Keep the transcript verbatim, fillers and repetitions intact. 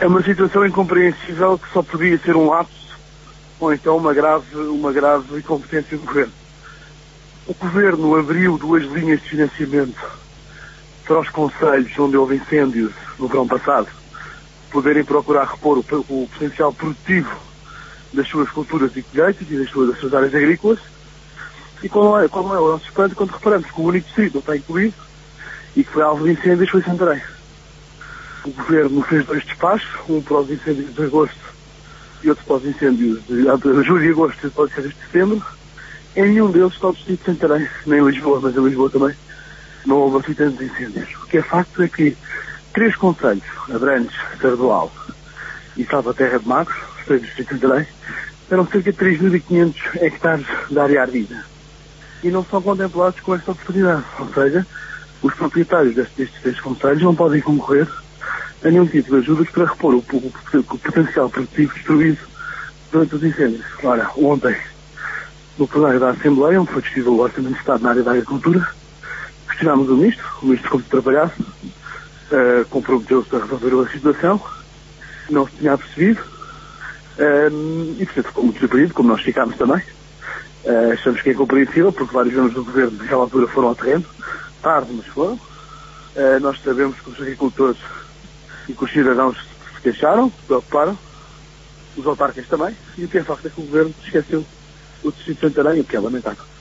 É uma situação incompreensível que só podia ser um lapso ou então uma grave, uma grave incompetência do Governo. O Governo abriu duas linhas de financiamento para os concelhos onde houve incêndios no verão passado poderem procurar repor o, o potencial produtivo das suas culturas e colheitas e das suas, das suas áreas agrícolas. E qual é, qual é o nosso espanto quando reparamos que o único distrito não está incluído e que foi alvo de incêndios foi Santarém. O Governo fez dois despachos, um para os incêndios de agosto e outro para os incêndios de, de julho e agosto e outro para os incêndios de setembro. Em nenhum deles está o distrito de Santarém, nem em Lisboa, mas em Lisboa também não houve assim tantos incêndios. O que é facto é que três concelhos, Abrantes, Sardual e Salvaterra de Magos, os três distritos de Santarém, eram cerca de três mil e quinhentos hectares de área ardida. E não são contemplados com esta oportunidade. Ou seja, os proprietários destes, destes três concelhos não podem concorrer a nenhum tipo de ajudas para repor o, o, o, o potencial produtivo destruído durante os incêndios. Ora, ontem, no plenário da Assembleia, onde foi discutido o Orçamento de Estado na área da agricultura, questionámos o Ministro, o Ministro como se trabalhasse, uh, comprometeu-se a resolver a situação, não se tinha percebido, uh, e portanto ficou muito surpreendido, como nós ficámos também. Uh, achamos que é incompreensível, porque vários membros do Governo naquela altura foram ao terreno, tarde, mas foram. Uh, nós sabemos que os agricultores e que os cidadãos se queixaram, se preocuparam, os autarcas também, e o que é facto é que o Governo esqueceu o distrito de Santarém, o que é lamentável.